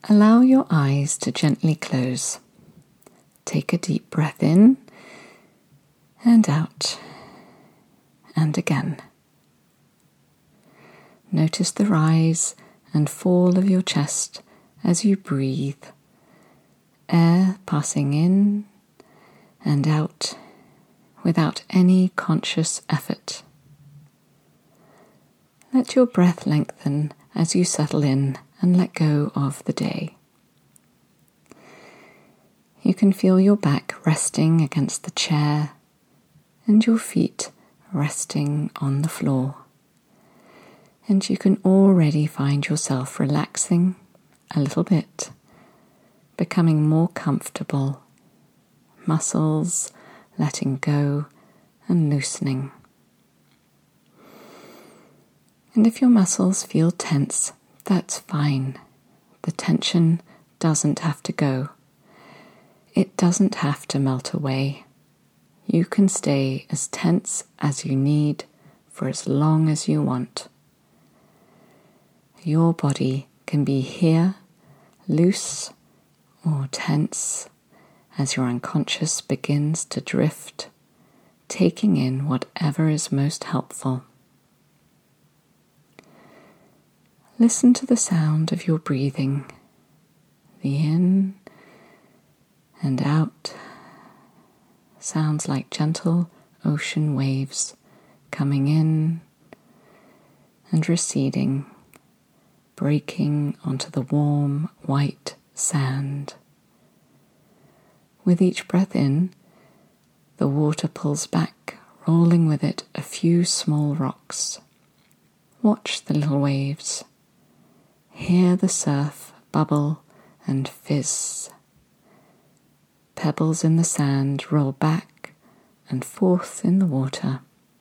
Allow your eyes to gently close. Take a deep breath in and out, and again. Notice the rise and fall of your chest as you breathe, air passing in and out without any conscious effort. Let your breath lengthen as you settle in and let go of the day. You can feel your back resting against the chair and your feet resting on the floor. And you can already find yourself relaxing a little bit, becoming more comfortable, muscles letting go and loosening. And if your muscles feel tense, that's fine. The tension doesn't have to go. It doesn't have to melt away. You can stay as tense as you need for as long as you want. Your body can be here, loose or tense, as your unconscious begins to drift, taking in whatever is most helpful. Listen to the sound of your breathing, the in and out. Sounds like gentle ocean waves coming in and receding, breaking onto the warm white sand. With each breath in, the water pulls back, rolling with it a few small rocks. Watch the little waves. Hear the surf bubble and fizz. Pebbles in the sand roll back and forth in the water.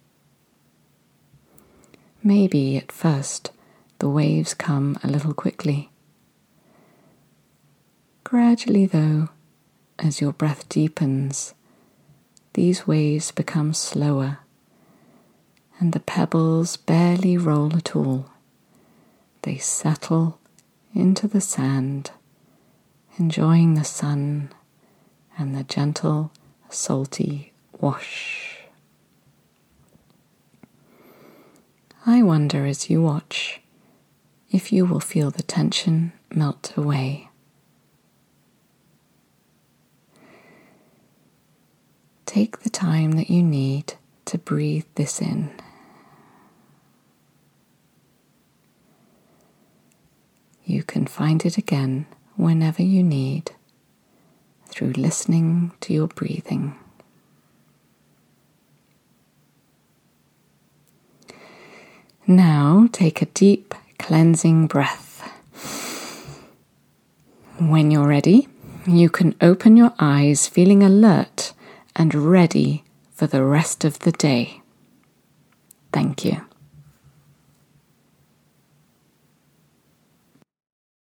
Maybe at first the waves come a little quickly. Gradually, though, as your breath deepens, these waves become slower, and the pebbles barely roll at all. They settle into the sand, enjoying the sun and the gentle, salty wash. I wonder as you watch if you will feel the tension melt away. Take the time that you need to breathe this in. You can find it again whenever you need through listening to your breathing. Now take a deep cleansing breath. When you're ready, you can open your eyes feeling alert and ready for the rest of the day. Thank you.